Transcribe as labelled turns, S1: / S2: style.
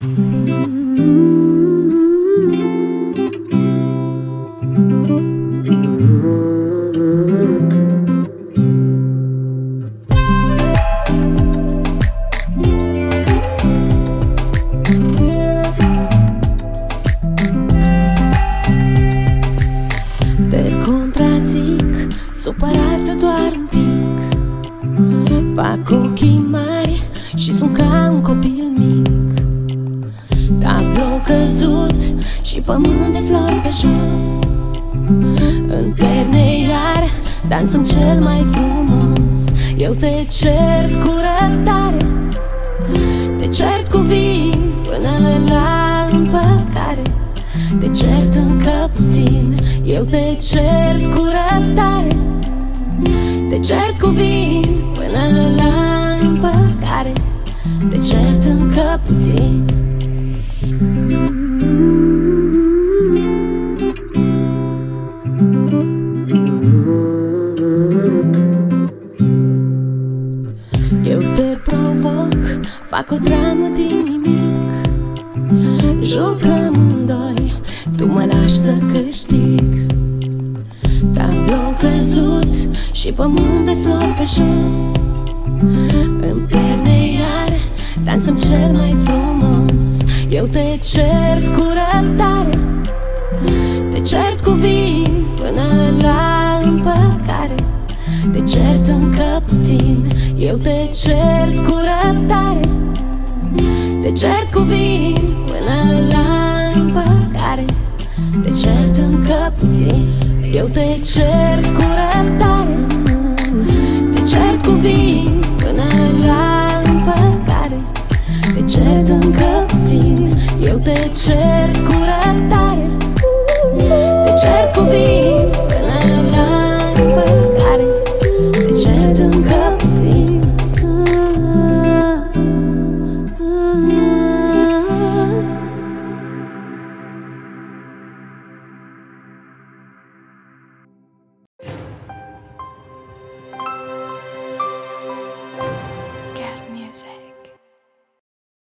S1: Te contrazic, supărată doar un pic. Fac ochii mari și sunt ca un copil mic. Tablou căzut și pământ de flori pe jos. În perne iar dansăm cel mai frumos. Eu te cert cu răbdare, te cert cu vin până la împăcare. Te cert încă puțin, eu te cert cu răbdare. Te cert cu vin până la împăcare. Te cert încă puțin. Eu te provoc, fac o dramă din nimic. Jucăm în doi, tu mă lași să câștig. Tablou căzut și pământ de flori pe jos. În perne iar dansăm cel mai frumos. Eu te cert cu răbdare, te cert cu vin până la împăcare. Te cert încă puțin, eu te cert cu răbdare. Te cert cu vin până la împăcare. Te cert încă puțin, eu te cert cu răbdare. Te cert cu vin până la împăcare. Te cert încă puțin, eu te cert cu răbdare. Te cert cu vin până la împăcare. Te cert încă puțin.